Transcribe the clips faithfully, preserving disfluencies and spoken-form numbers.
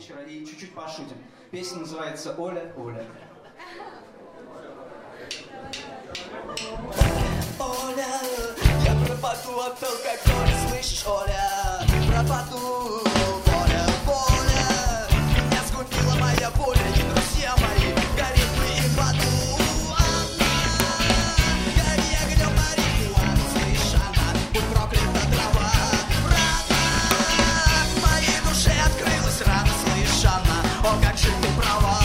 вечера и чуть-чуть пошутим. Песня называется «Оля, Оля». Оля, я пропаду от алкоголя, слышишь, Оля? Пропаду, Оля, Оля. Меня сгубила моя воля, и друзья мои горит бы им в аду. Она, гори огнем марихуана, слышь, она, будь проклята трава. Рана, в моей душе открылась рана, слышь, она, о, как же ты права.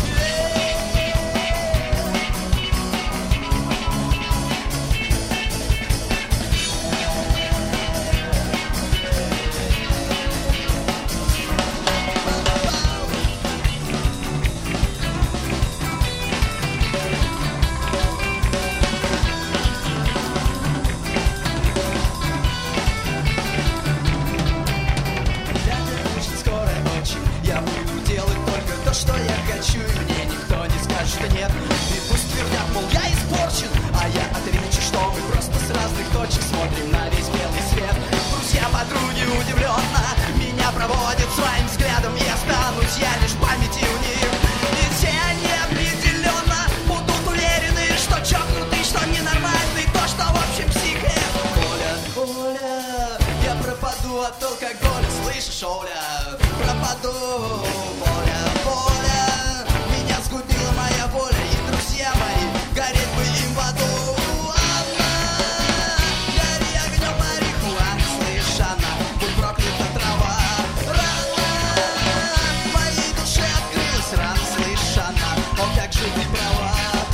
Я буду делать только то, что я хочу, и мне никто не скажет, что нет. И пусть твердят, мол, я испорчен, а я отречу, что мы просто с разных точек смотрим на весь белый свет. Друзья, подруги удивленно меня проводят своим взглядом, и останусь я лишь в памяти у них. И все они определенно будут уверены, что чокнутый, что ненормальный, то, что в общем психет. Оля, Оля, я пропаду от алкоголя, слышишь, Оля? Пропаду, Оля, Оля. Меня сгубила моя воля, и друзья мои гореть бы им в аду. Она, гори огнем марихуана, слышь, она, будь проклята трава. Рана, в моей душе открылась рана, слышь, она, о, как же ты права.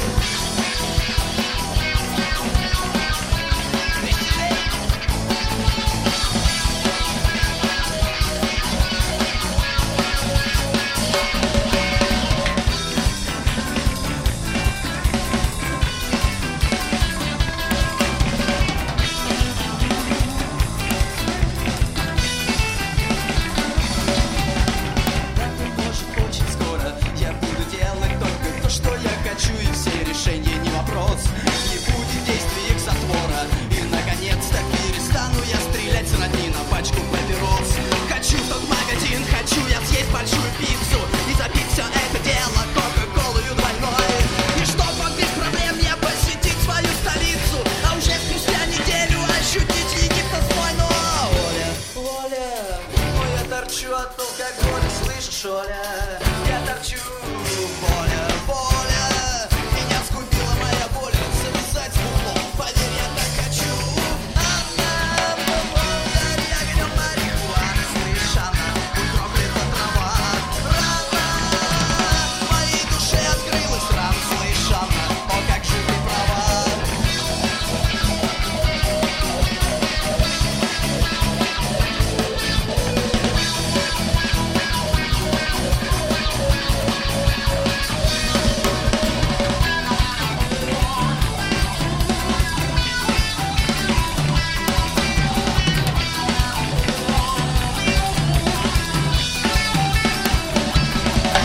Что я хочу, и все решения не вопрос. Не будет действий их затвора, и наконец-то перестану я стрелять с родни на пачку папирос. Хочу в тот магазин, хочу я съесть большую пиццу и запить все это дело кока-колою двойной. И чтоб без проблем я посетить свою столицу, а уже спустя неделю ощутить Египта свой. Но Оля, Оля, ой, я торчу от алкоголя, слышишь, Оля? Я торчу, Оля, Оля, меня сгубила моя воля, завязать с бухлом, поверь, я так хочу. Она, гори огнем марихуана, слышь, она, будь проклята трава. Рана, в моей душе открылась рана, слышь, она, о, как же ты права.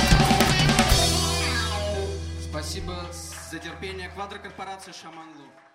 Спасибо за терпение. Квадрокорпорация «Шаман Лу».